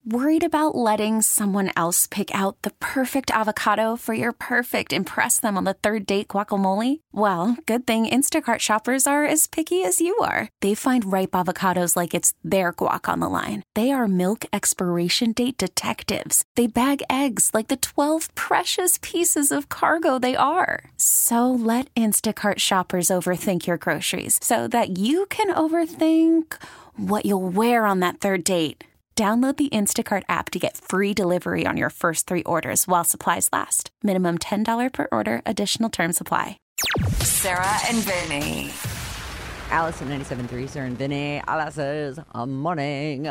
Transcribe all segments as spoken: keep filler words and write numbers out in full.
Worried about letting someone else pick out the perfect avocado for your perfect impress them on the third date guacamole? Well, good thing Instacart shoppers are as picky as you are. They find ripe avocados like it's their guac on the line. They are milk expiration date detectives. They bag eggs like the twelve precious pieces of cargo they are. So let Instacart shoppers overthink your groceries so that you can overthink what you'll wear on that third date. Download the Instacart app to get free delivery on your first three orders while supplies last. Minimum ten dollars per order. Additional terms apply. Sarah and Vinny. Allison ninety-seven point three, Sarah and Vinny. Alice's a morning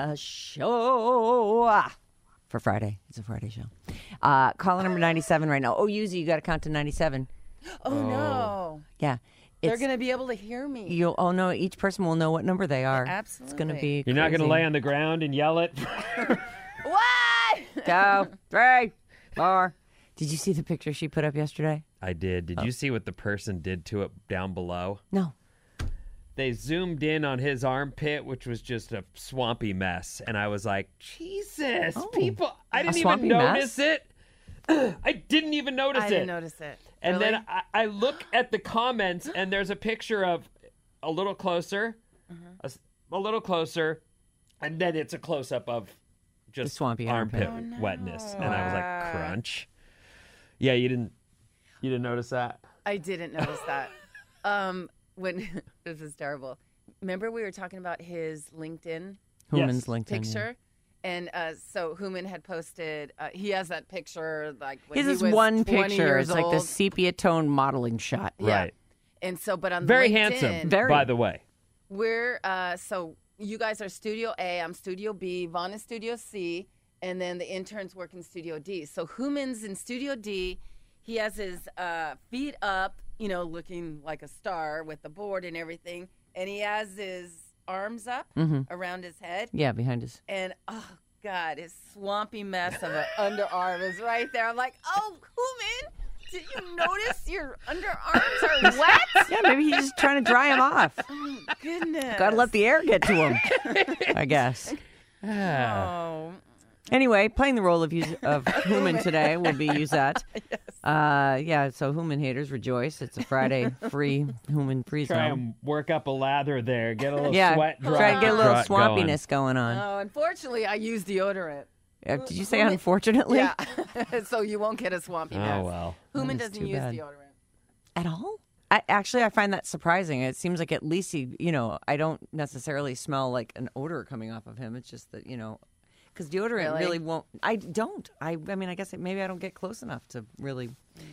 show. For Friday. It's a Friday show. Uh, caller number ninety-seven right now. Oh, Yuzi, you got to count to ninety-seven. Oh, oh. no. Yeah. They're going to be able to hear me. You'll, oh, no. Each person will know what number they are. Absolutely. It's going to be You're crazy. not going to lay on the ground and yell it? What? Two, three, four. Did you see the picture she put up yesterday? I did. Did oh. you see what the person did to it down below? No. They zoomed in on his armpit, which was just a swampy mess. And I was like, Jesus, oh. people. I didn't a even notice mess? it. I didn't even notice I it. I didn't notice it. And really? then I, I look at the comments, and there's a picture of a little closer, uh-huh. a, a little closer, and then it's a close-up of just the swampy armpit armpit. Oh, no. wetness. And I was like, crunch. Yeah, you didn't you didn't notice that? I didn't notice that. Um, when this is terrible. Remember we were talking about his LinkedIn Human's Yes. LinkedIn picture? Yeah. And uh, so Human had posted, uh, he has that picture like when His he is was one twenty picture. years It's like old. the sepia tone modeling shot. Yeah. Right. And so, but on Very LinkedIn, handsome, Very. by the way. We're, uh, so you guys are Studio A, I'm Studio B, Vaughn is Studio C, and then the interns work in Studio D. So Human's in Studio D. He has his uh, feet up, you know, looking like a star with the board and everything. And he has his arms up Mm-hmm. around his head. Yeah, behind his. And, oh, God, his swampy mess of an underarm is right there. I'm like, oh, Human, did you notice your underarms are wet? Yeah, maybe he's just trying to dry him off. Oh, goodness. Got to let the air get to him, I guess. Oh. Anyway, playing the role of Yuz- of Human today will be Yuzette. Yes. Uh, yeah, so Human haters rejoice. It's a Friday free Human free Try zone. and work up a lather there. Get a little Yeah, sweat drop. try to get a little drop swampiness going, on. Oh, unfortunately, I use deodorant. Uh, did you say unfortunately? Yeah. So you won't get a swampy Going. mess. Oh, well. Human That is doesn't too use bad. deodorant. At all? I, actually, I find that surprising. It seems like at least he, you know, I don't necessarily smell like an odor coming off of him. It's just that, you know, because deodorant Really? really won't. I don't. I, I mean, I guess it, maybe I don't get close enough to really.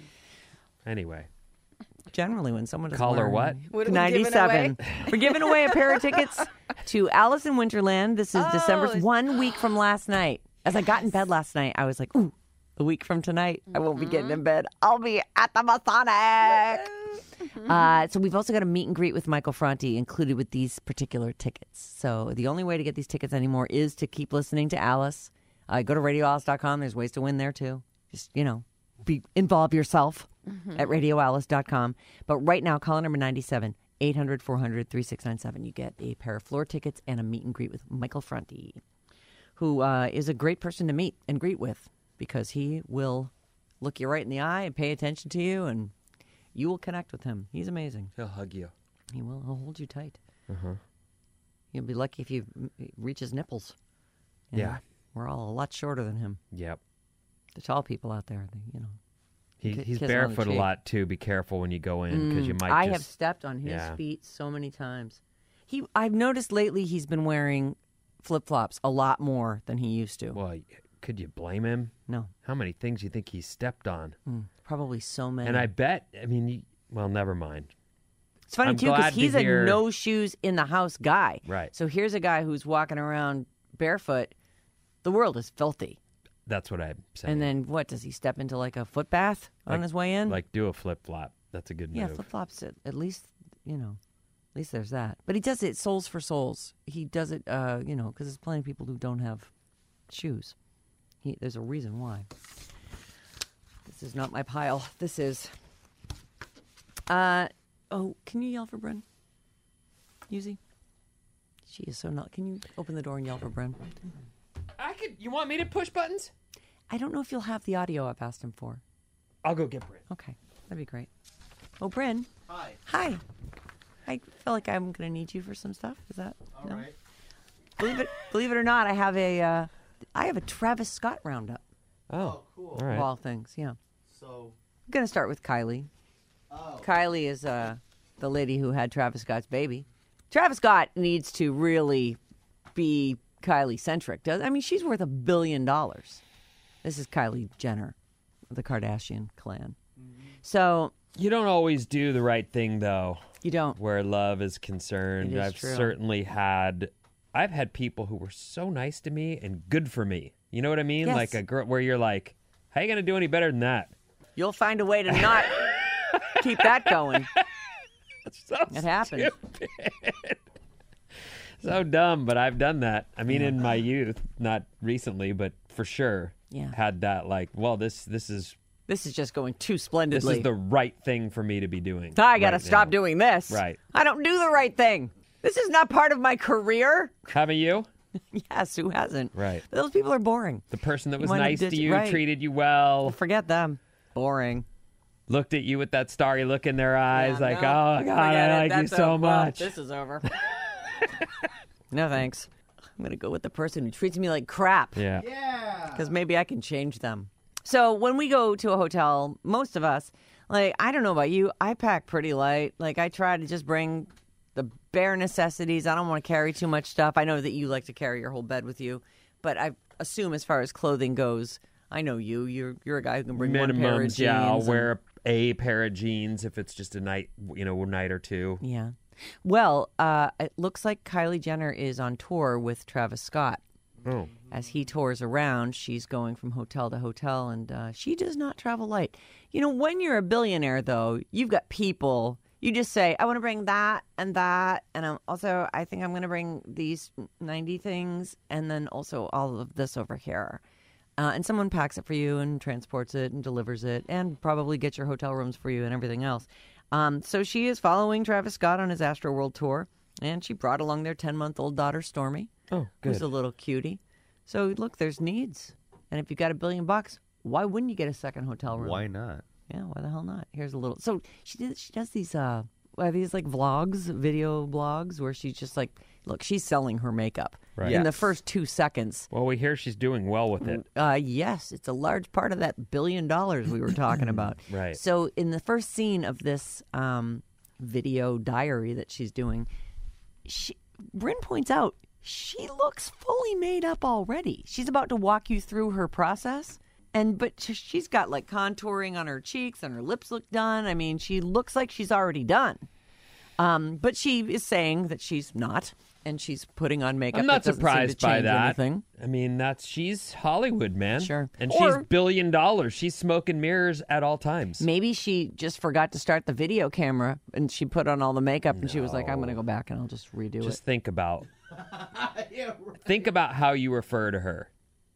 Anyway. Generally, when someone doesn't Call her wear- what? What are we giving ninety-seven. We're giving away a pair of tickets to Alice in Winterland. This is Oh, December's it's- one week from last night. As I got in bed last night, I was like, ooh, a week from tonight, I won't be getting in bed. I'll be at the Masonic. Uh, so we've also got a meet and greet with Michael Franti included with these particular tickets. So the only way to get these tickets anymore is to keep listening to Alice. Uh, go to radio alice dot com. There's ways to win there, too. Just, you know, be involve yourself at radio alice dot com. But right now, caller number ninety-seven, eight hundred, four hundred, thirty-six ninety-seven. You get a pair of floor tickets and a meet and greet with Michael Franti, who uh, is a great person to meet and greet with because he will look you right in the eye and pay attention to you, and you will connect with him. He's amazing. He'll hug you. He will. He'll hold you tight. Uh-huh. You'll be lucky if you m- reach his nipples. You Yeah. know, we're all a lot shorter than him. Yep. The tall people out there, they, you know. He, Ki- he's kiss on the barefoot a cheek. lot, too. Be careful when you go in because you might I just... have stepped on his yeah. feet so many times. He, I've noticed lately he's been wearing flip-flops a lot more than he used to. Well, y- could you blame him? No. How many things do you think he stepped on? Mm, probably so many. And I bet, I mean, you, well, never mind. It's funny, I'm too, because glad to he's hear- a no-shoes-in-the-house guy. Right. So here's a guy who's walking around barefoot. The world is filthy. That's what I'm saying. And then, what, does he step into, like, a foot bath on Like- his way in? Like, do a flip-flop. That's a good yeah, move. flip-flops, at, at least, you know, at least there's that. But he does it soles for souls. He does it, uh, you know, because there's plenty of people who don't have shoes. He, there's a reason why. This is not my pile. This is... Uh, oh, can you yell for Bren? Yuzi? She is so not... Can you open the door and yell for Bren? I could. You want me to push buttons? I don't know if you'll have the audio I've asked him for. I'll go get Bryn. Okay, that'd be great. Oh, Bryn. Hi. Hi. I feel like I'm going to need you for some stuff. Is that? All no? right. Believe it, believe it or not, I have a, uh, I have a Travis Scott roundup. Oh, Oh, cool. all right. Of all things, yeah. So, I'm going to start with Kylie. oh, Kylie is uh, the lady who had Travis Scott's baby. Travis Scott needs to really be Kylie-centric. Does I mean, she's worth a billion dollars. This is Kylie Jenner, of the Kardashian clan. So You don't always do the right thing, though, you don't. where love is concerned. It is I've true. certainly had, I've had people who were so nice to me and good for me. You know what I mean? Yes. Like a girl where you're like, how you going to do any better than that? You'll find a way to not keep that going. So It happens. stupid. So dumb, but I've done that. I mean, in my youth, not recently, but for sure, Yeah. had that like, well, this this is This is just going too this splendidly. is the right thing for me to be doing. I got to right stop now. doing this. Right. I don't do the right thing. This is not part of my career. Haven't you? Yes, who hasn't? Right. Those people are boring. The person that You was wind up nice to ditch- you, right. treated you well, Forget them. Boring. looked at you with that starry look in their eyes, Yeah, like, no, oh, God, forget I it. like you That's so over. Well, much. This is over. No, thanks. I'm going to go with the person who treats me like crap. Yeah. yeah. Because maybe I can change them. So when we go to a hotel, most of us, like, I don't know about you, I pack pretty light. Like, I try to just bring the bare necessities. I don't want to carry too much stuff. I know that you like to carry your whole bed with you, but I assume as far as clothing goes, I know you. You're you're a guy who can bring one pair of Minimums, jeans. yeah. I'll and- wear a pair of jeans if it's just a night, you know, a night or two. Yeah. Well, uh, it looks like Kylie Jenner is on tour with Travis Scott. Oh. As he tours around, she's going from hotel to hotel, and uh, she does not travel light. You know, when you're a billionaire, though, you've got people. You just say, I want to bring that and that, and I'm also, I think I'm going to bring these ninety things, and then also all of this over here. Uh, and someone packs it for you and transports it and delivers it and probably gets your hotel rooms for you and everything else. Um, so she is following Travis Scott on his Astroworld tour, and she brought along their ten-month-old daughter, Stormy, Oh, who's good. a little cutie. So look, there's needs. And if you got a billion bucks, why wouldn't you get a second hotel room? Why not? Yeah, why the hell not? Here's a little. So she did. She does these. Uh, are these like vlogs, video blogs, where she's just like, look, she's selling her makeup Right. in the Yes. first two seconds. Well, we hear she's doing well with it. Uh, yes, it's a large part of that billion dollars we were talking about. Right. So in the first scene of this um, video diary that she's doing, she, Bryn points out she looks fully made up already. She's about to walk you through her process. And but sh- she's got like contouring on her cheeks and her lips look done. I mean, she looks like she's already done. Um, but she is saying that she's not, and she's putting on makeup. I'm that not doesn't seem to surprised by change that. anything. I mean, that's she's Hollywood, man. Sure. And Or- she's billion dollars. She's smoking mirrors at all times. Maybe she just forgot to start the video camera, and she put on all the makeup, and she was like, "I'm going to go back and I'll just redo Just it." think about Yeah, right. think about how you refer to her.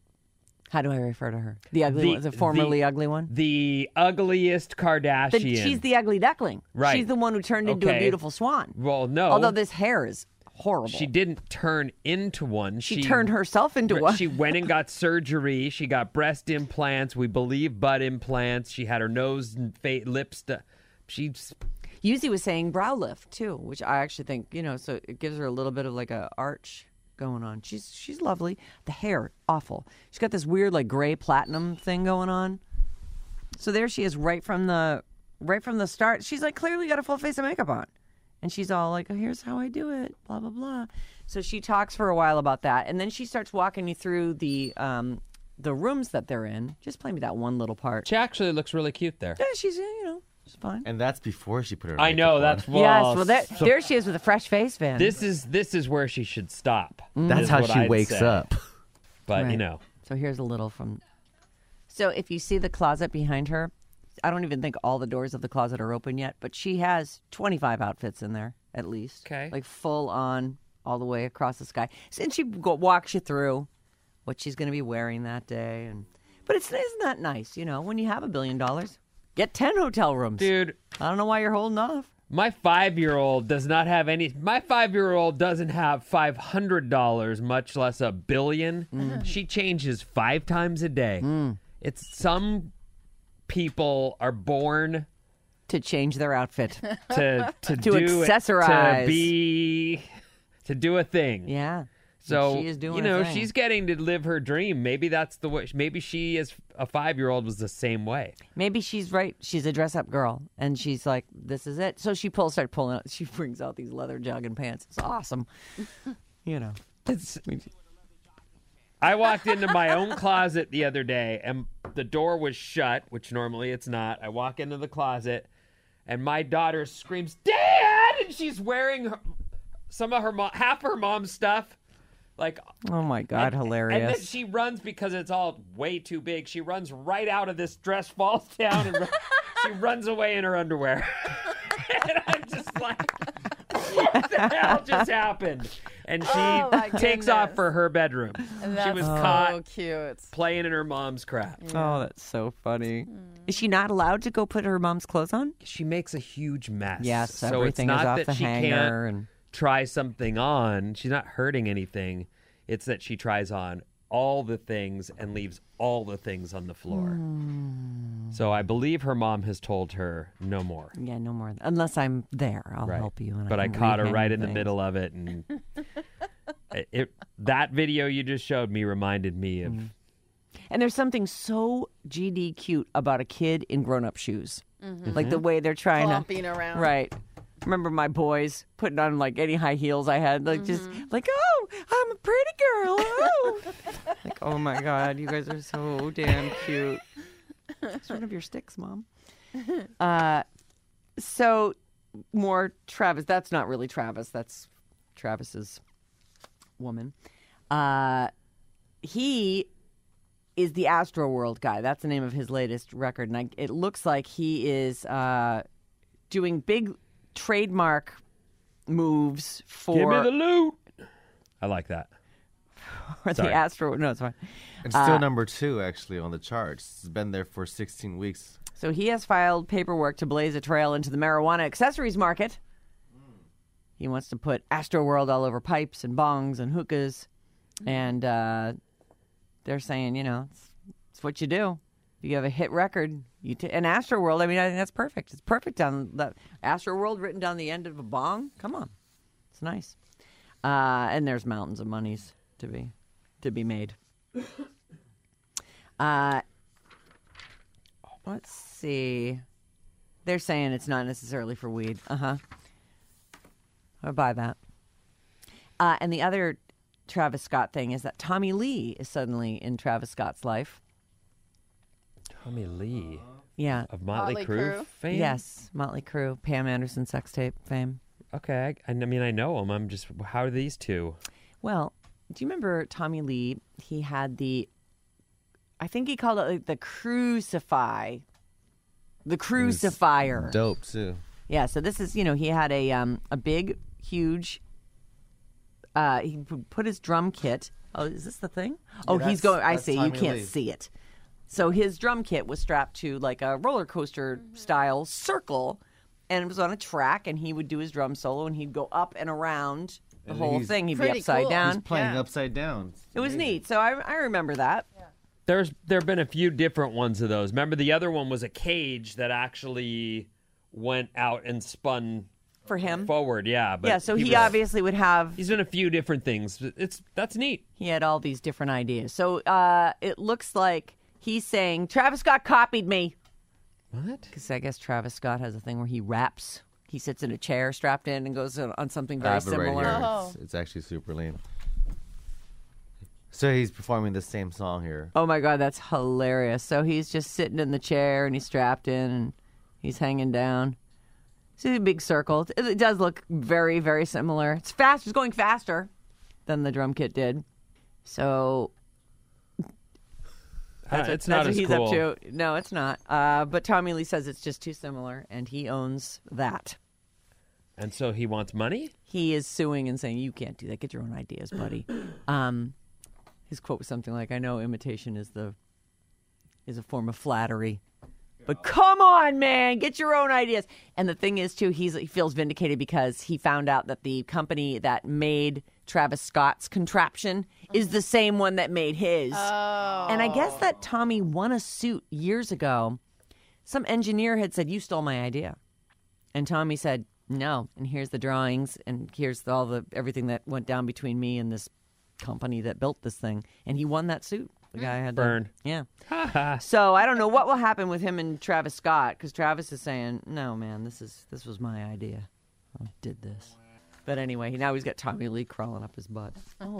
How do I refer to her? The ugly The- one, the formerly the- ugly one. The ugliest The- Kardashian. she's the ugly duckling. Right. She's the one who turned into a Okay. beautiful swan. well, no. Although this hair is horrible. she didn't turn into one. She turned herself into one. She went and got surgery. She got breast implants. We believe butt implants. She had her nose and fa- lips. To, she's Yuzi was saying brow lift too, which I actually think, you know, so it gives her a little bit of like a arch going on. She's she's lovely. The hair, awful. She's got this weird like gray platinum thing going on. So there she is right from the right from the start. She's like clearly got a full face of makeup on. And she's all like, oh, here's how I do it, blah, blah, blah. So she talks for a while about that. And then she starts walking you through the um, the rooms that they're in. Just play me that one little part. she actually looks really cute there. Yeah, she's, you know, she's fine. And that's before she put her. I know makeup that's on. well. yes, well, there, so there she is with a fresh face, Van. this is this is where she should stop. That's is how what she I'd wakes say. up. But you Right. know, So here's a little from. So if you see the closet behind her, I don't even think all the doors of the closet are open yet, but she has twenty-five outfits in there at least. Okay. Like full on all the way across the sky. And she go, walks you through what she's going to be wearing that day. And but it's isn't that nice, you know, when you have a billion dollars, get ten hotel rooms. dude, I don't know why you're holding off. My five-year-old does not have any. My five-year-old doesn't have five hundred dollars, much less a billion. Mm. She changes five times a day. Mm. It's some people are born To change their outfit. to to, To do it, accessorize. to be to do a thing. Yeah. So She is doing you a know thing. she's getting to live her dream. Maybe that's the way. Maybe she, as a five-year-old, was the same way. Maybe she's right. She's a dress-up girl, and she's like, "This is it." So she pulls, start pulling out. She brings out these leather jogging pants. It's awesome. You know, It's. I walked into my own closet the other day, and the door was shut, which normally it's not. I walk into the closet, and my daughter screams, "Dad!" and she's wearing her, some of her mom, half her mom's stuff. Like, oh my god, and, hilarious! And then she runs because it's all way too big. She runs right out of this dress, falls down, and she runs away in her underwear. And I'm just like, what the hell just happened? And she Oh, my takes off goodness. for her bedroom. And She that's was so caught cute. playing in her mom's crap. Oh, that's so funny. Is she not allowed to go put her mom's clothes on? She makes a huge mess. Yes, so everything it's is not off that the she hanger can't and- try something on. She's not hurting anything. It's that she tries on all the things and leaves all the things on the floor. Hmm. So I believe her mom has told her no more. Yeah, no more. Unless I'm there, I'll Right. help you. And But I, can caught her rehang right in the things. middle of it, and it, it that video you just showed me reminded me of. Mm. And there's something so G D cute about a kid in grown-up shoes, like the way they're trying Clomping to. around. Right. Remember my boys putting on like any high heels I had, like just like, oh, I'm a pretty girl. Oh. Like, oh my God, you guys are so damn cute. It's one of your sticks, Mom. Uh, so more Travis. That's not really Travis. That's Travis's woman. Uh, he is the Astro World guy. That's the name of his latest record, and I, it looks like he is uh, doing big trademark moves for Give me the loot. I like that. for the Sorry. Astro. No, it's fine. It's still number two, actually, on the charts. It's been there for sixteen weeks. So he has filed paperwork to blaze a trail into the marijuana accessories market. He wants to put Astro World all over pipes and bongs and hookahs, and uh, they're saying, you know, it's, it's what you do. If you have a hit record, you t- and Astro World. I mean, I think that's perfect. It's perfect on the Astro World written down the end of a bong. Come on, it's nice. Uh, and there's mountains of monies to be to be made. Uh, let's see. They're saying it's not necessarily for weed. Uh huh. I'll buy that. Uh, and the other Travis Scott thing is that Tommy Lee is suddenly in Travis Scott's life. Tommy Lee Yeah. of Motley, Motley Crue Crue? fame. Yes. Motley Crue, Pam Anderson sex tape fame. Okay. I, I mean, I know him. I'm just. How are these two? Well, do you remember Tommy Lee? He had the, I think he called it like the Crucify. The Crucifier. Dope, too. Yeah, so this is, you know, he had a um a big, huge, uh, he p- put his drum kit. Oh, is this the thing? Oh, he's that's- going, I that's see, you Tommy can't Lee. see it. So his drum kit was strapped to like a roller coaster style circle, and it was on a track, and he would do his drum solo, and he'd go up and around the And whole he's thing. He'd be pretty upside cool. down. He's playing Yeah. upside down. It was neat. So I, I remember that. There's there have been a few different ones of those. Remember, the other one was a cage that actually went out and spun For him. forward. Yeah, but Yeah, so he, was- obviously would have, he's done a few different things. It's that's neat. he had all these different ideas. So uh, it looks like he's saying, Travis Scott copied me. What? Because I guess Travis Scott has a thing where he raps. He sits in a chair strapped in and goes on on something I very have it right similar. here. Oh. It's, it's actually super lame. So he's performing the same song here. Oh my God, that's hilarious. So he's just sitting in the chair and he's strapped in and he's hanging down. It's a big circle. It, it does look very, very similar. It's fast. It's going faster than the drum kit did. So Uh, it's that's not what as he's cool. up to. No, it's not. Uh, but Tommy Lee says it's just too similar, and he owns that. And so he wants money? He is suing and saying, you can't do that. Get your own ideas, buddy. Um, his quote was something like, I know imitation is the is a form of flattery, But come on, man, get your own ideas. And the thing is, too, he's, he feels vindicated because he found out that the company that made Travis Scott's contraption is the same one that made his. Oh. And I guess that Tommy won a suit years ago. Some engineer had said, you stole my idea. And Tommy said, no, and here's the drawings, and here's all the everything that went down between me and this company that built this thing. And he won that suit. The guy had Burn. To, yeah. So I don't know what will happen with him and Travis Scott, because Travis is saying, no, man, this is this was my idea. I did this. But anyway, now he's got Tommy Lee crawling up his butt. Oh,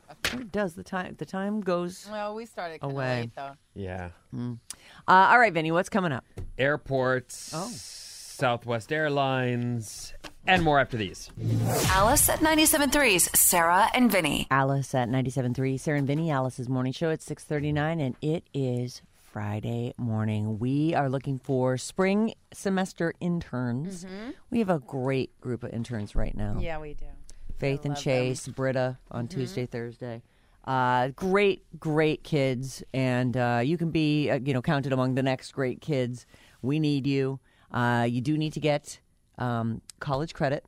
it does. The time the time goes Well, we started kind of away. late, though. Yeah. Uh, all right, Vinny, what's coming up? Airports, Oh. Southwest Airlines, and more after these. Alice at ninety-seven point three's Sarah and Vinny. Alice at ninety-seven point three, Sarah and Vinny, Alice's morning show at six thirty-nine, and it is Friday morning. We are looking for spring semester interns. We have a great group of interns right now. Yeah, we do. Faith I and love Chase, Britta on Tuesday, Thursday. Uh, great, great kids, and uh, you can be, uh, you know, counted among the next great kids. We need you. Uh, you do need to get um, college credit.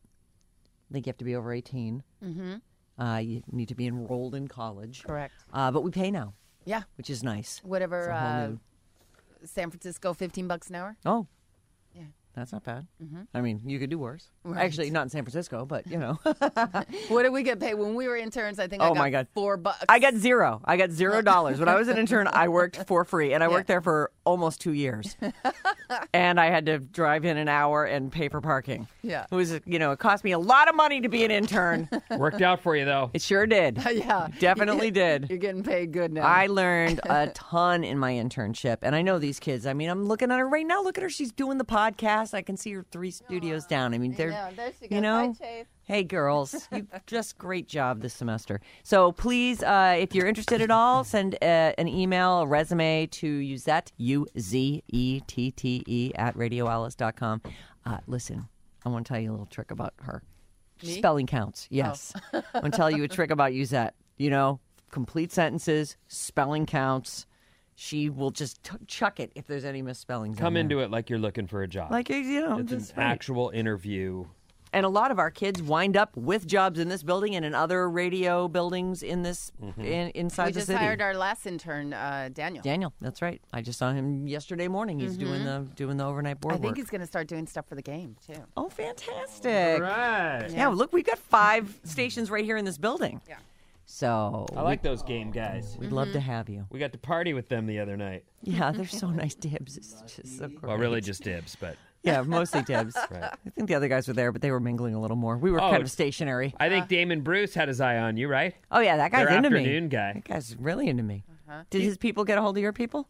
I think you have to be over eighteen. Mm-hmm. Uh, you need to be enrolled in college. Correct. Uh, but we pay now, Yeah. which is nice. Whatever. It's a whole Uh, new- San Francisco, fifteen bucks an hour. Oh. Yeah. That's not bad. I mean, you could do worse. Right. Actually, not in San Francisco, but, you know. What did we get paid when we were interns? I think I Oh, got my God. four bucks. I got zero. I got zero dollars. When I was an intern, I worked for free, and I worked there for almost two years. And I had to drive in an hour and pay for parking. Yeah. It was, you know, it cost me a lot of money to be an intern. Worked out for you, though. It sure did. Yeah. Definitely did. You're getting paid good now. I learned a ton in my internship, and I know these kids. I mean, I'm looking at her right now. Look at her; she's doing the podcast. I can see her three studios down. I mean, they're, know, there she you goes. know, Hi, Chase. hey girls, you just great job this semester. So please, uh, if you're interested at all, send uh, an email, a resume to Uzette U Z E T T E at radio alice dot com. Uh, listen, I want to tell you a little trick about her. Me? Spelling counts. Yes, I want to tell you a trick about Uzette. You know, complete sentences, spelling counts. She will just t- chuck it if there's any misspellings. Come in into there. it like you're looking for a job. like you know, it's an just right. actual interview. And a lot of our kids wind up with jobs in this building and in other radio buildings in this in, inside We the just city. hired our last intern, uh, Daniel. Daniel, that's right. I just saw him yesterday morning. He's doing the doing the overnight board I think work. he's going to start doing stuff for the game, too. Oh, fantastic! Right. Yeah, look, we've got five stations right here in this building. Yeah. So I like those game guys. we'd love to have you. We got to party with them the other night. Yeah, they're so nice. Dibs. It's just so great. Well, really just dibs, but Yeah, mostly Dibs. Right. I think the other guys were there, but they were mingling a little more. We were Oh, kind of stationary. I think Damon Bruce had his eye on you, right? Oh yeah, that guy's Their into me. afternoon guy. That guy's really into me. Did his people get a hold of your people?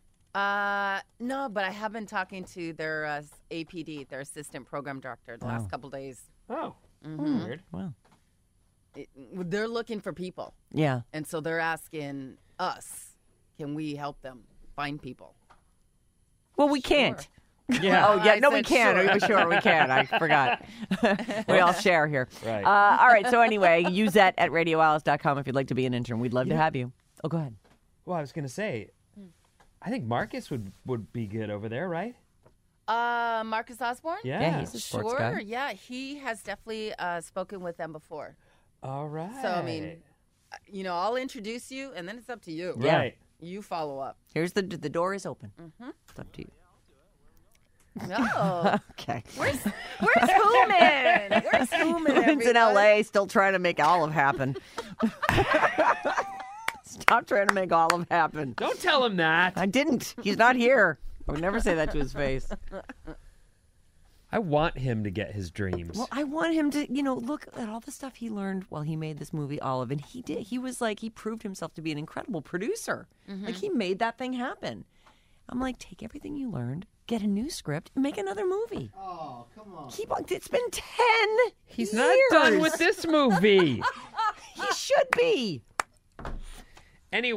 Uh, no, but I have been talking to their uh, A P D, their assistant program director, the last couple days. Oh, Mm-hmm. weird. Wow. It, they're looking for people, Yeah. and so they're asking us, can we help them find people? Well, we can't. Yeah. Oh, yeah. I No, we said can. sure. Sure. sure, we can. I forgot. we all share here. Right. Uh, all right. So anyway, use that at radio alice dot com if you'd like to be an intern. We'd love to have you. Oh, go ahead. Well, I was going to say, I think Marcus would, would be good over there, right? Uh, Marcus Osborne? Yeah. Yeah, he's a sports Sure, guy. yeah, he has definitely uh, spoken with them before. All right. So, I mean, uh, you know, I'll introduce you, and then it's up to you. Yeah. Right. You follow up. Here's the the door is open. It's up to you. No. Okay. Where's Where's Hooman? Where's Hooman? It's in L A, still trying to make Olive happen. Stop trying to make Olive happen. Don't tell him that. I didn't. He's not here. I would never say that to his face. I want him to get his dreams. Well, I want him to, you know, look at all the stuff he learned while he made this movie, Olive. And he did. He was like, he proved himself to be an incredible producer. Like, he made that thing happen. I'm like, take everything you learned, get a new script, and make another movie. Oh, come on. Keep on. It's been ten He's years. not done with this movie. He should be.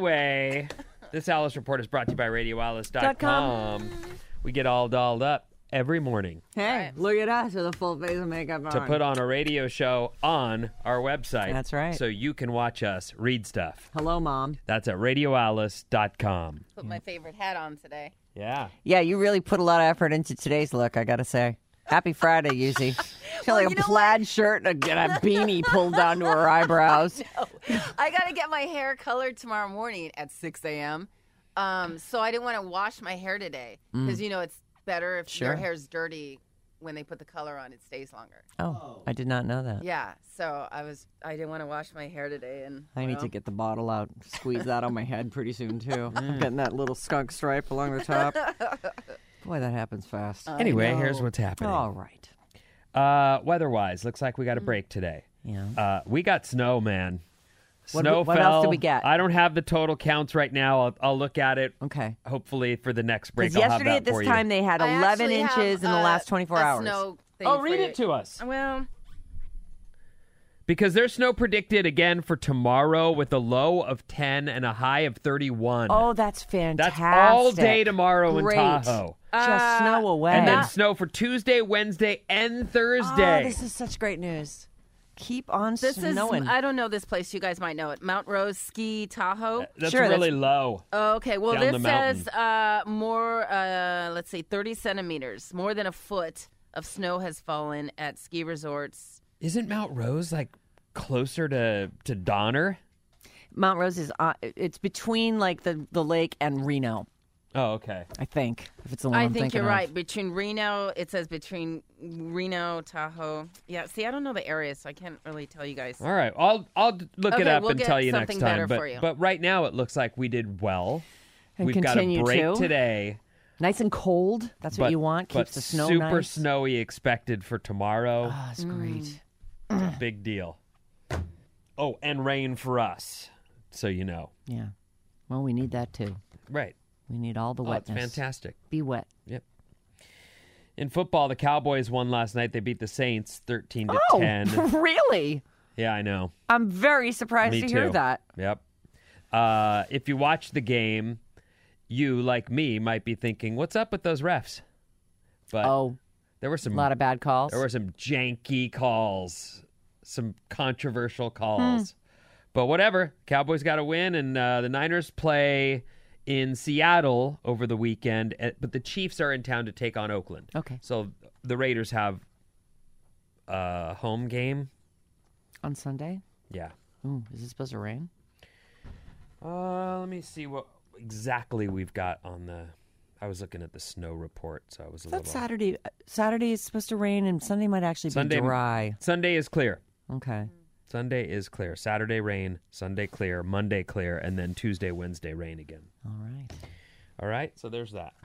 Anyway, this Alice Report is brought to you by radio alice dot com. We get all dolled up every morning Hey, look at us with a full face of makeup on. to put on a radio show on our website. That's right. So you can watch us read stuff. Hello, Mom. That's at radio alice dot com. Put my favorite hat on today. Yeah. Yeah, you really put a lot of effort into today's look, I got to say. Happy Friday, Yuzi. She had like you a know plaid shirt and a, and a beanie pulled down to her eyebrows. I got to get my hair colored tomorrow morning at six a.m. Um, so I didn't want to wash my hair today because, you know, it's better if Sure. your hair's dirty when they put the color on. It stays longer. Oh, I did not know that. Yeah. So I was, I didn't want to wash my hair today. And I need well, to get the bottle out, squeeze that on my head pretty soon, too. I'm getting that little skunk stripe along the top. Boy, that happens fast. Anyway, here's what's happening. All right. Uh, weather-wise, looks like we got a break today. Yeah. Uh, we got snow, man. What- Snow what fell. else did we get? I don't have the total counts right now. I'll, I'll look at it. Okay. Hopefully for the next break. Because I'll have yesterday that at this for time, you. they had I eleven actually inches have, in the uh, last twenty-four a hours. Snow thing Oh, for read you. it to us. Well, Because there's snow predicted again for tomorrow with a low of ten and a high of thirty-one. Oh, that's fantastic. That's all day tomorrow Great. in Tahoe. Just Uh, snow away. And then snow for Tuesday, Wednesday, and Thursday. Oh, this is such great news. Keep on this snowing. is, I don't know this place. You guys might know it. Mount Rose Ski Tahoe. That's Sure, really that's- low. Okay, well, Down this the mountain. says uh, more, uh, let's say thirty centimeters, more than a foot of snow has fallen at ski resorts. Isn't Mount Rose like closer to, to Donner? Mount Rose is uh, it's between like the, the lake and Reno, Oh, okay. I think. If it's the one I I'm think thinking you're of. right. Between Reno, it says between Reno, Tahoe. Yeah, see, I don't know the area, so I can't really tell you guys. All right. I'll I'll look it Okay, up we'll and get tell you something next time. better But for you. but right now it looks like we did well. And We've got a continue break to. today. Nice and cold. That's what but, you want. but Keeps the snow super nice. snowy expected for tomorrow. Oh, that's great. Big deal. Oh, and rain for us. So you know. Yeah. Well, we need that too. Right. We need all the Oh, it's wetness. fantastic. Be wet. Yep. In football, the Cowboys won last night. They beat the Saints thirteen to Oh, ten. really? Yeah, I know. I'm very surprised Me to too. hear that. Yep. Uh, if you watch the game, you, like me, might be thinking, what's up with those refs? But Oh, there were some a lot of bad calls. there were some janky calls, some controversial calls. But whatever. Cowboys got to win, and uh, the Niners play in Seattle over the weekend, eh, but the Chiefs are in town to take on Oakland. Okay. So the Raiders have a home game. On Sunday? Yeah. Ooh, is it supposed to rain? Uh, let me see what exactly we've got on the. I was looking at the snow report, so I was a I thought little. Saturday Saturday is supposed to rain and Sunday might actually Sunday- be dry. Sunday is clear. Okay. Sunday is clear. Saturday rain. Sunday clear. Monday clear, and then Tuesday, Wednesday rain again. All right. All right, so there's that.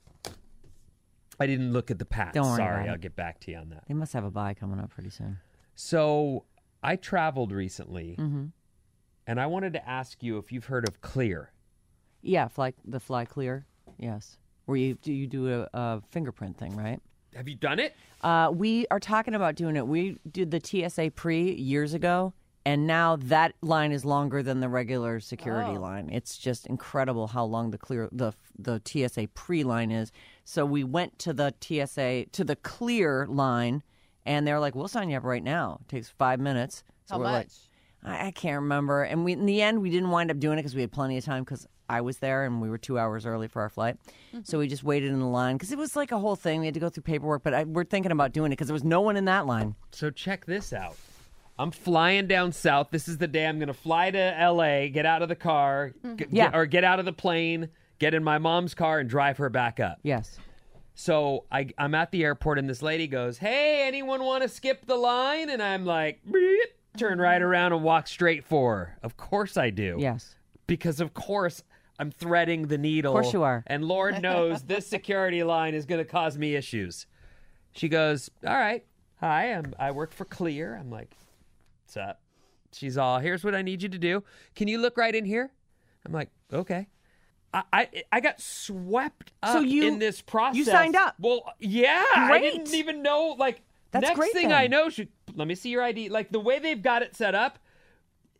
I didn't look at the Pats. Don't worry Sorry, about it. I'll get back to you on that. They must have a bye coming up pretty soon. So I traveled recently, Mm-hmm. and I wanted to ask you if you've heard of Clear. Yeah, fly the fly clear. Yes. Where you do you do a, a fingerprint thing, right? Have you done it? Uh, we are talking about doing it. We did the T S A pre years ago, and now that line is longer than the regular security Oh. line. It's just incredible how long the clear the the T S A pre line is. So we went to the T S A to the clear line, and they're like, "We'll sign you up right now. It takes five minutes." So How we're much? like, I, I can't remember. And we in the end we didn't wind up doing it because we had plenty of time because I was there and we were two hours early for our flight. So we just waited in the line because it was like a whole thing. We had to go through paperwork, but I, we're thinking about doing it because there was no one in that line. So check this out. I'm flying down south. This is the day I'm going to fly to L A, get out of the car, g- Yeah. get- or get out of the plane, get in my mom's car, and drive her back up. Yes. So I, I'm at the airport, and this lady goes, "Hey, anyone want to skip the line?" And I'm like, "Beep," turn right around and walk straight for her. Of course I do. Yes. Because of course I'm threading the needle. Of course you are. And Lord knows this security line is going to cause me issues. She goes, "All right, hi, I'm, I work for Clear." I'm like, "What's up?" She's all, "Here's what I need you to do. Can you look right in here?" I'm like, "Okay." I I, I got swept up So you- in this process. you signed up? Well, yeah. I Great. didn't even know. Like, That's next great thing then. I know, she, let me see your I D. Like, the way they've got it set up,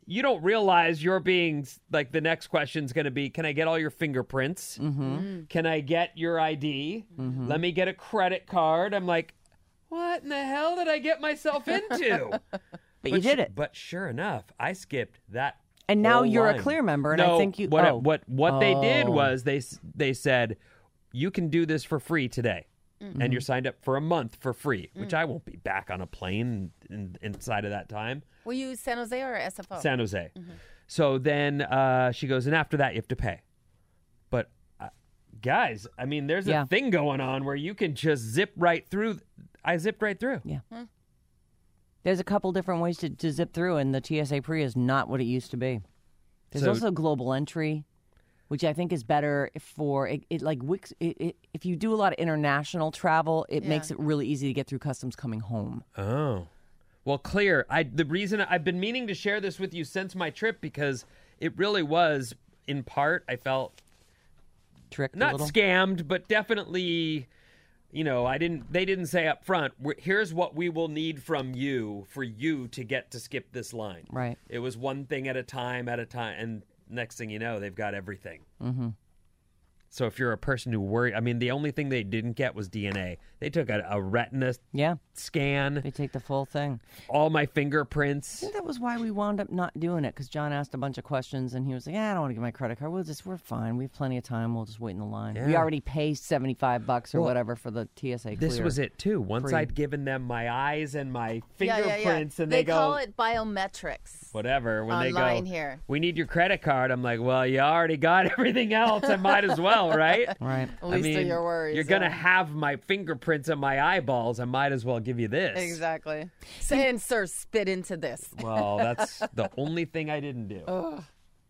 you don't realize you're being like the next question's going to be, can I get all your fingerprints? Mm-hmm. Can I get your I D? Mm-hmm. Let me get a credit card. I'm like, what in the hell did I get myself into? But, but you did sh- it. But sure enough, I skipped that. And now whole you're line. a Clear member, and no, I think you. What oh. what what they did Oh. was they s- they said, you can do this for free today. Mm-hmm. And you're signed up for a month for free, which I won't be back on a plane in, inside of that time. Were you San Jose or S F O? San Jose. So then uh, she goes, and after that, you have to pay. But uh, guys, I mean, there's a Yeah. thing going on where you can just zip right through. I zipped right through. Yeah. There's a couple different ways to, to zip through, and the T S A Pre is not what it used to be. There's So- also global entry, which I think is better for it. it like Wix, it, it, if you do a lot of international travel, it Yeah. makes it really easy to get through customs coming home. Oh, well, Clear. I the reason I've been meaning to share this with you since my trip because it really was, in part, I felt Tricked a not little. scammed, but definitely, you know, I didn't. They didn't say up front, "We're- here's what we will need from you for you to get to skip this line. Right. It was one thing at a time, at a time, and next thing you know, they've got everything. Mm-hmm. So if you're a person who worry, I mean, the only thing they didn't get was D N A. They took a, a retina Yeah, scan, they take the full thing. all my I fingerprints. think that was why we wound up not doing it, because John asked a bunch of questions, and he was like, yeah, I don't want to get my credit card. We'll just, we're fine. We have plenty of time. We'll just wait in the line. We Yeah. already pay seventy-five bucks or Well, whatever for the T S A Clear. This was it too. Once Free. I'd given them my eyes and my Yeah, fingerprints, yeah, yeah. and they, they, go, call it biometrics. whatever. When they online go, here. we need your credit card. I'm like, well, you already got everything else. I might as well, right? Right. At I least mean, of your worries. you're gonna yeah. have my fingerprints and my eyeballs. I might as well give you this. Exactly. Say, and sir, spit into this. Well, that's the only thing I didn't do. Uh,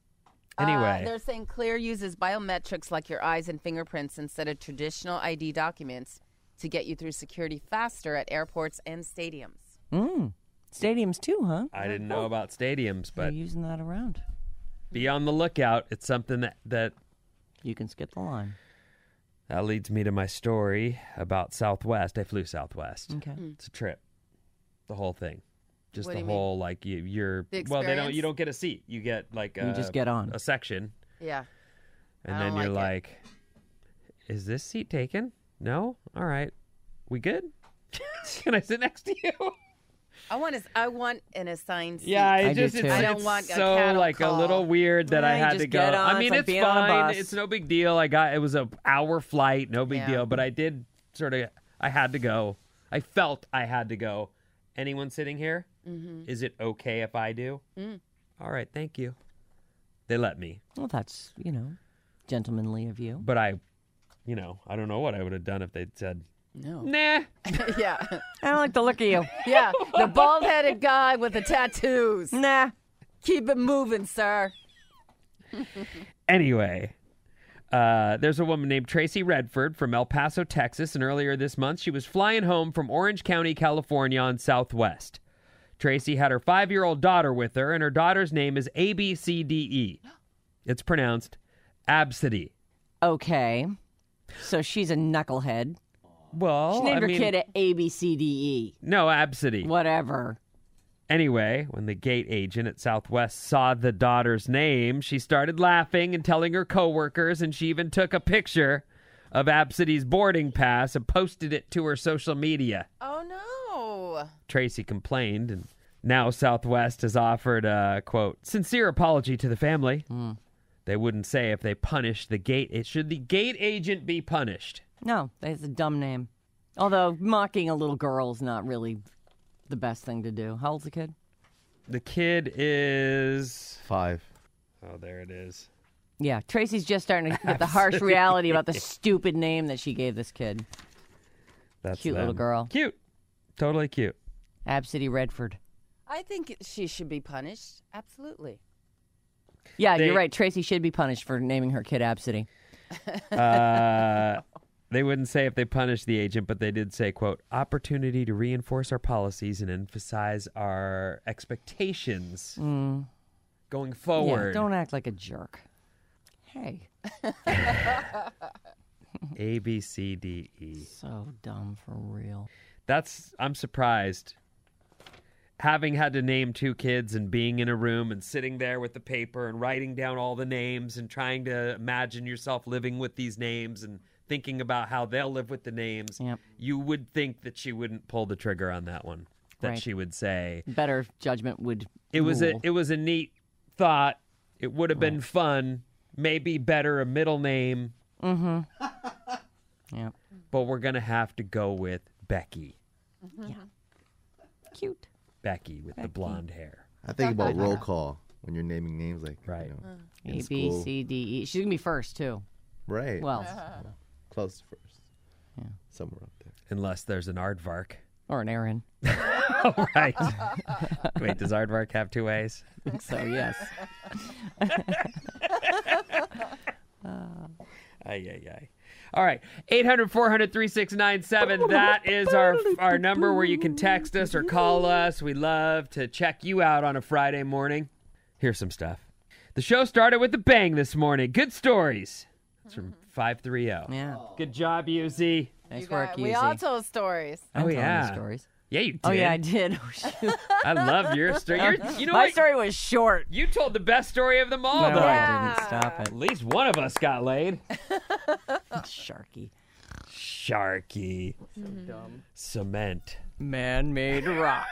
Anyway, they're saying Clear uses biometrics like your eyes and fingerprints instead of traditional I D documents to get you through security faster at airports and stadiums. Mm. Stadiums too, huh? I didn't know about stadiums, They're but using that around. be on the lookout. It's something that that You can skip the line. that leads me to my story about Southwest. I flew Southwest. Okay. It's a trip, the whole thing, just What the do you mean? whole like you, you're The well. They don't. experience? You don't get a seat. You get like You a, just get on. a section, Yeah. and I then don't you're like like, "Is this seat taken? No. All right, we good? Can I sit next to you?" I want to, I want an assigned seat. Yeah, I I do just too. it's, I don't it's want a so cattle like call. a little weird that I Yeah, you had just to go. get on. I mean, It's like it's being on a fine. bus. It's no big deal. I got it was a hour flight, no big Yeah. deal. But I did sort of I had to go. I felt I had to go. Anyone sitting here? Mm-hmm. Is it okay if I do? Mm. All right, thank you. They let me, Well, that's, you know, gentlemanly of you. but I, you know, I don't know what I would have done if they'd said, No. "Nah." yeah. I don't like the look of you. Yeah. The bald headed guy with the tattoos. Nah. Keep it moving, sir. Anyway, uh, there's a woman named Tracy Redford from El Paso, Texas, and earlier this month she was flying home from Orange County, California on Southwest. Tracy had her five-year-old daughter with her, and her daughter's name is A B C D E. It's pronounced Absidy. Okay. So she's a knucklehead. Well, She named I her mean, kid A B C D E. no, Absidy. Whatever. Anyway, when the gate agent at Southwest saw the daughter's name, she started laughing and telling her coworkers, and she even took a picture of Absidy's boarding pass and posted it to her social media. Oh, no. Tracy complained, and now Southwest has offered a, quote, sincere apology to the family. They wouldn't say if they punished the gate. Should the gate agent be punished? No, that's a dumb name. Although mocking a little girl is not really the best thing to do. How old's the kid? The kid is... Five. Oh, there it is. Yeah, Tracy's just starting to get the harsh reality about the stupid name that she gave this kid. That's Cute little them. girl. Cute. Totally cute. Absidy Redford. I think she should be punished. Absolutely. Yeah, They- you're right. Tracy should be punished for naming her kid Absidy. Uh, they wouldn't say if they punished the agent, but they did say, quote, opportunity to reinforce our policies and emphasize our expectations going forward. Yeah, don't act like a jerk. Hey, A, B, C, D, E. so dumb for real. That's, I'm surprised. having had to name two kids and being in a room and sitting there with the paper and writing down all the names and trying to imagine yourself living with these names and thinking about how they'll live with the names, Yep. you would think that she wouldn't pull the trigger on that one. That Right. she would say Better judgment would. it was a rule. it was a neat thought. It would have been Right. fun. Maybe better a middle name, Mm-hmm. Yeah. but we're gonna have to go with Becky. Cute. Becky with the Becky. blonde hair. I think about roll call when you're naming names like Right. You know, A, in B, school. C, D, E. She's gonna be first too. Right. Well, Close first. Yeah. Somewhere up there. Unless there's an aardvark. or an Aaron. Oh, right. Wait, does aardvark have two A's? So yes. Ay, ay, ay. All right. eight hundred, four hundred, thirty-six ninety-seven. That is our our number where you can text us or call us. We love to check you out on a Friday morning. Here's some stuff. The show started with a bang this morning. Good stories. It's from five three zero. Yeah. Good job, U Z. Nice You work, got- Yuzi. we all told stories. I'm Oh, telling you yeah. Stories. Yeah, you did. Oh yeah, I did. Oh, shoot. I love your story. You're, you know My what? story was short. You told the best story of them all, No, though. I didn't. Stop it. At least one of us got laid. Sharky. Sharky. Dumb. Cement. Man-made rock.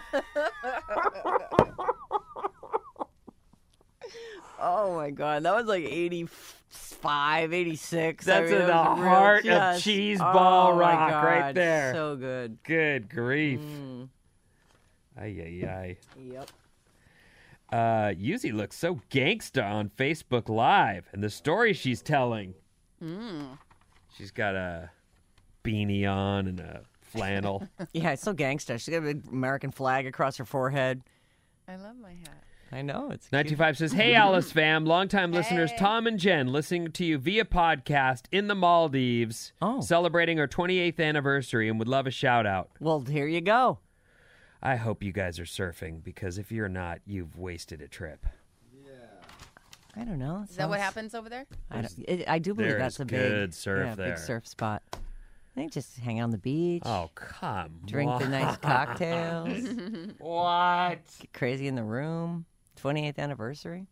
Oh my god, that was like eighty-five, eighty-six. That's I mean, in it the was real heart of just- cheese oh ball my rock right God, there. So good. Good grief. Mm. Ay, ay, ay. Yep. Uh, Yuzi looks so gangsta on Facebook Live, and the story she's telling. Mm. She's got a beanie on and a flannel. Yeah, it's so gangsta. She's got a big American flag across her forehead. I love my hat. I know it's nine two five says, "Hey Alice fam, longtime listeners Tom and Jen, listening to you via podcast in the Maldives, Oh. celebrating our twenty-eighth anniversary, and would love a shout out. Well, here you go. I hope you guys are surfing because if you're not, you've wasted a trip. I don't know. Is that what happens over there? I, don't, it, I do believe there that's is a big good surf yeah, there. big surf spot. I think just hang out on the beach, Oh come drink on. the nice cocktails, What? get crazy in the room. twenty-eighth anniversary.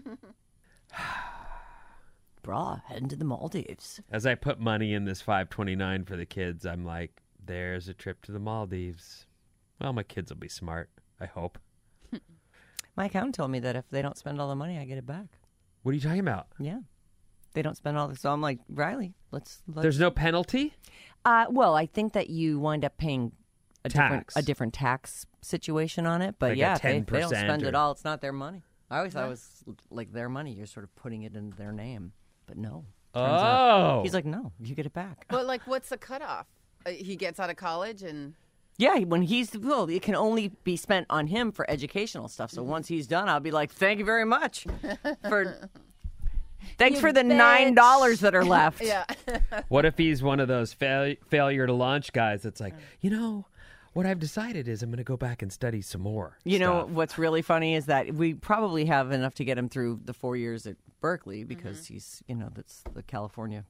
Brah, heading to the Maldives. As I put money in this five twenty-nine for the kids, I'm like, there's a trip to the Maldives. Well, my kids will be smart, I hope. My accountant told me that if they don't spend all the money, I get it back. What are you talking about? Yeah. They don't spend all the So I'm like, Riley, let's let's There's no penalty? Uh well, I think that you wind up paying a different Tax. a different tax situation on it. But Like a yeah, if they, they don't ten percent spend it or- all, it's not their money. I always thought it was like their money. You're sort of putting it in their name. But no. Turns out- Oh. He's like, no, you get it back. But like, what's the cutoff? Uh, he gets out of college and Yeah, when he's well, it can only be spent on him for educational stuff. So once he's done, I'll be like, "Thank you very much for thanks You for the bitch." nine dollars that are left." yeah. What if he's one of those fail- failure to launch guys that's like, you know, what I've decided is I'm going to go back and study some more. You know stuff." what's really funny is that we probably have enough to get him through the four years at Berkeley because he's, you know, that's the California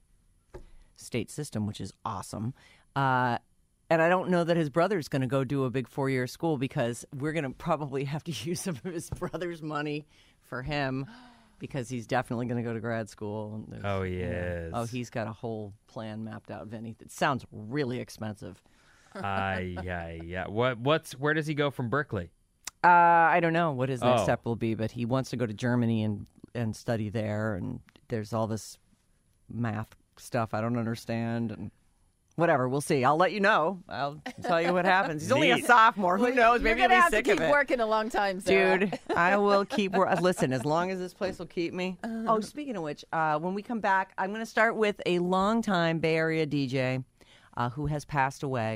state system, which is awesome. Uh, and I don't know that his brother's going to go do a big four-year school because we're going to probably have to use some of his brother's money for him because he's definitely going to go to grad school. And there's- Oh, he you know, is. Oh, he's got a whole plan mapped out, Vinny. It sounds really expensive. Ay, yeah, yeah. What? What's? Where does he go from Berkeley? Uh, I don't know what his next Oh. step will be, but he wants to go to Germany and, and study there. And there's all this math stuff I don't understand. And whatever, we'll see. I'll let you know. I'll tell you what happens. He's only a Neat. sophomore. Who knows? You're Maybe he'll gonna be have sick to keep of it. working a long time, Sarah. Dude, I will keep working. Listen, as long as this place will keep me. Oh, speaking of which, uh, when we come back, I'm going to start with a longtime Bay Area D J uh, who has passed away,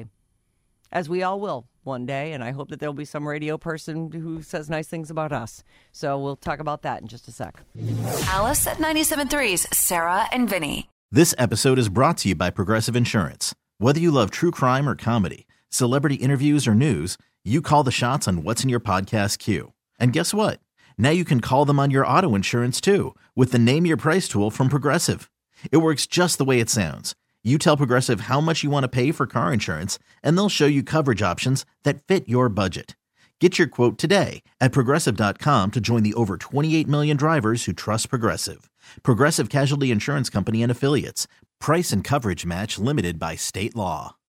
as we all will one day. And I hope that there'll be some radio person who says nice things about us. So we'll talk about that in just a sec. Alice at ninety-seven point three's Sarah and Vinny. This episode is brought to you by Progressive Insurance. Whether you love true crime or comedy, celebrity interviews or news, you call the shots on what's in your podcast queue. And guess what? Now you can call them on your auto insurance too with the Name Your Price tool from Progressive. It works just the way it sounds. You tell Progressive how much you want to pay for car insurance, and they'll show you coverage options that fit your budget. Get your quote today at Progressive dot com to join the over twenty-eight million drivers who trust Progressive. Progressive Casualty Insurance Company and Affiliates. Price and coverage match limited by state law.